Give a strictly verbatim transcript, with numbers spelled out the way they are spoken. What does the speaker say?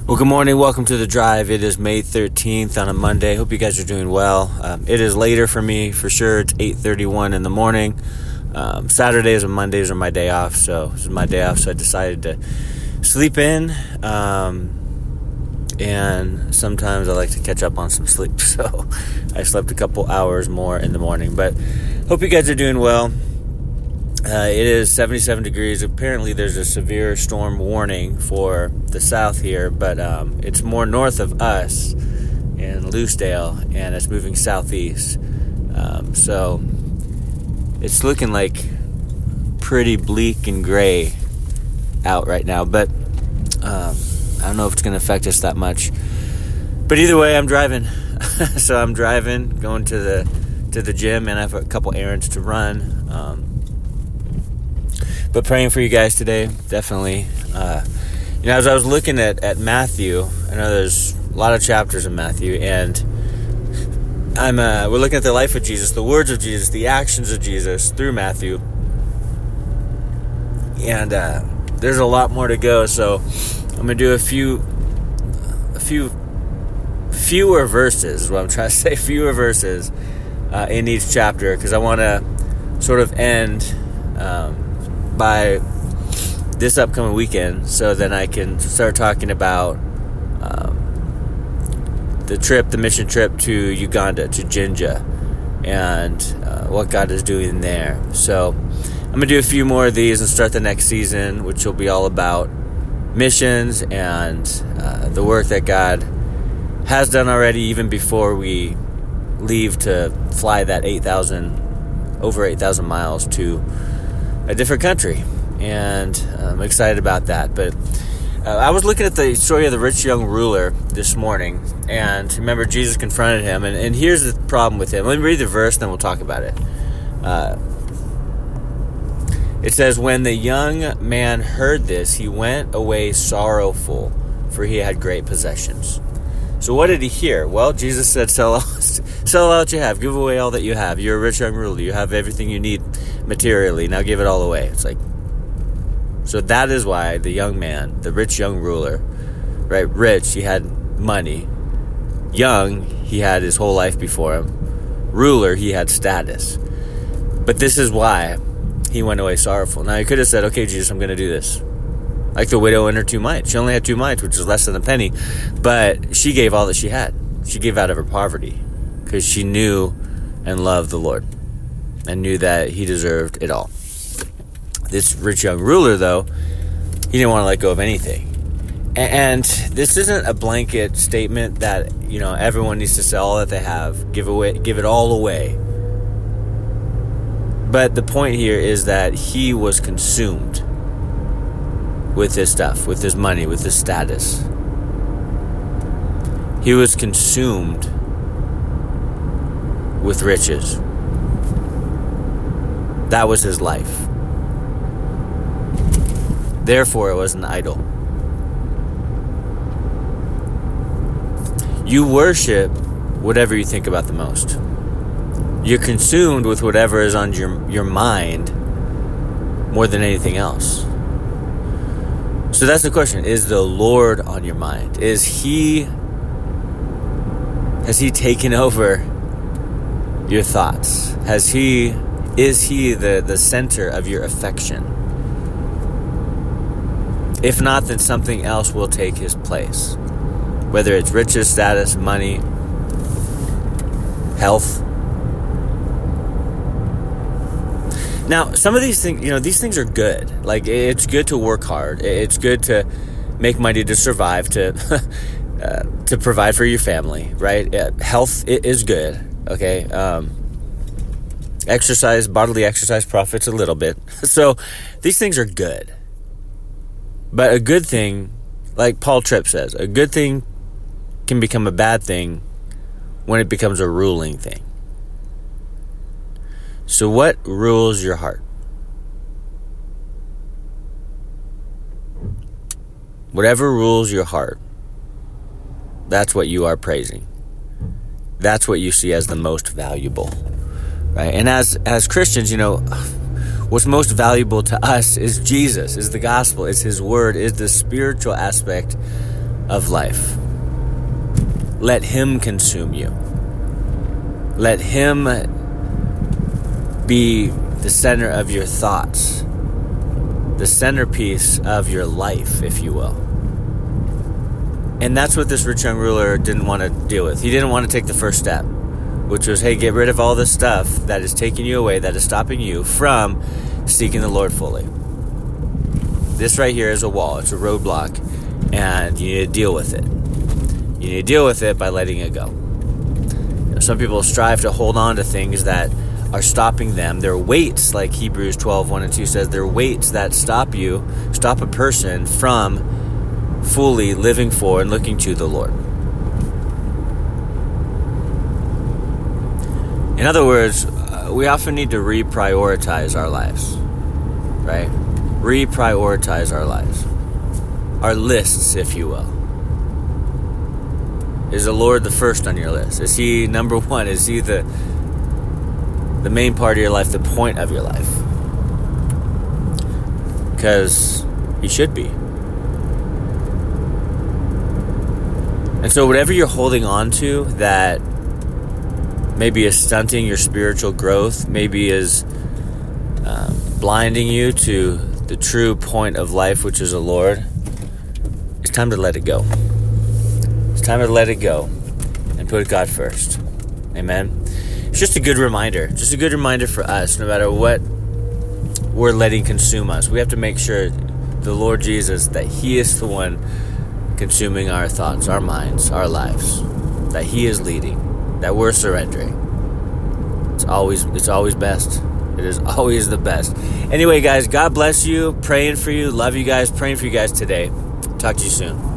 Well, good morning. Welcome to The Drive. It is May thirteenth on a Monday. Hope you guys are doing well. Um, it is later for me, for sure. It's eight thirty-one in the morning. Um, Saturdays and Mondays are my day off, so this is my day off, so I decided to sleep in. Um, and sometimes I like to catch up on some sleep, so I slept a couple hours more in the morning. But hope you guys are doing well. Uh, it is seventy-seven degrees. Apparently there's a severe storm warning for the south here, but um, it's more north of us in Loosedale, and it's moving southeast. Um, so it's looking like pretty bleak and gray out right now, but um, I don't know if it's going to affect us that much. But either way, I'm driving. So I'm driving, going to the to the gym, and I have a couple errands to run. Um, But praying for you guys today, definitely. Uh, you know, as I was looking at, at Matthew, I know there's a lot of chapters in Matthew, and I'm uh, we're looking at the life of Jesus, the words of Jesus, the actions of Jesus through Matthew, and uh, there's a lot more to go. So I'm gonna do a few, a few, fewer verses. Is what I'm trying to say, fewer verses uh, in each chapter, because I want to sort of end. Um, by this upcoming weekend, so then I can start talking about um, the trip, the mission trip to Uganda, to Jinja, and uh, what God is doing there. So I'm going to do a few more of these and start the next season, which will be all about missions and uh, the work that God has done already, even before we leave to fly that eight thousand, over eight thousand miles to a different country, and I'm excited about that. But uh, I was looking at the story of the rich young ruler this morning, and remember, Jesus confronted him, and, and here's the problem with him. Let me read the verse, then we'll talk about it. Uh, it says, "When the young man heard this, he went away sorrowful, for he had great possessions." So what did he hear? Well, Jesus said, sell all, sell all that you have. Give away all that you have. You're a rich young ruler. You have everything you need materially. Now give it all away. It's like, so that is why the young man, the rich young ruler, right? Rich, he had money. Young, he had his whole life before him. Ruler, he had status. But this is why he went away sorrowful. Now, he could have said, okay, Jesus, I'm going to do this. Like the widow and her two mites. She only had two mites, which is less than a penny. But she gave all that she had. She gave out of her poverty, because she knew and loved the Lord and knew that he deserved it all. This rich young ruler, though, he didn't want to let go of anything. And this isn't a blanket statement that, you know, everyone needs to sell all that they have, give away, give it all away. But the point here is that he was consumed with his stuff, with his money, with his status. He was consumed with riches. That was his life. Therefore, it was an idol. You worship whatever you think about the most. You're consumed with whatever is on your, your mind more than anything else. So that's the question. Is the Lord on your mind? Is he, has he taken over your thoughts? Has he, is he the, the center of your affection? If not, then something else will take his place. Whether it's riches, status, money, health. Now, some of these things, you know, these things are good. Like, it's good to work hard. It's good to make money to survive, to uh, to provide for your family, right? Uh, health is good, okay? Um, exercise, bodily exercise profits a little bit. So, these things are good. But a good thing, like Paul Tripp says, a good thing can become a bad thing when it becomes a ruling thing. So what rules your heart? Whatever rules your heart, that's what you are praising. That's what you see as the most valuable, right? And as as Christians, you know, what's most valuable to us is Jesus, is the gospel, is his word, is the spiritual aspect of life. Let him consume you. Let him be the center of your thoughts, the centerpiece of your life, if you will. And that's what this rich young ruler didn't want to deal with. He didn't want to take the first step, which was, hey, get rid of all this stuff that is taking you away, that is stopping you from seeking the Lord fully. This right here is a wall. It's a roadblock, and you need to deal with it. You need to deal with it by letting it go. You know, some people strive to hold on to things that are stopping them. They're weights, like Hebrews twelve, one and two says. They're weights that stop you, stop a person from fully living for and looking to the Lord. In other words, uh, we often need to reprioritize our lives, right? Reprioritize our lives. Our lists, if you will. Is the Lord the first on your list? Is he number one? Is he the the main part of your life, the point of your life? Because he should be. And so whatever you're holding on to that maybe is stunting your spiritual growth, maybe is uh, blinding you to the true point of life, which is the Lord, it's time to let it go. It's time to let it go and put God first. Amen. It's just a good reminder, just a good reminder for us, no matter what we're letting consume us. We have to make sure the Lord Jesus, that he is the one consuming our thoughts, our minds, our lives, that he is leading, that we're surrendering. It's always, it's always best. It is always the best. Anyway, guys, God bless you. Praying for you. Love you guys. Praying for you guys today. Talk to you soon.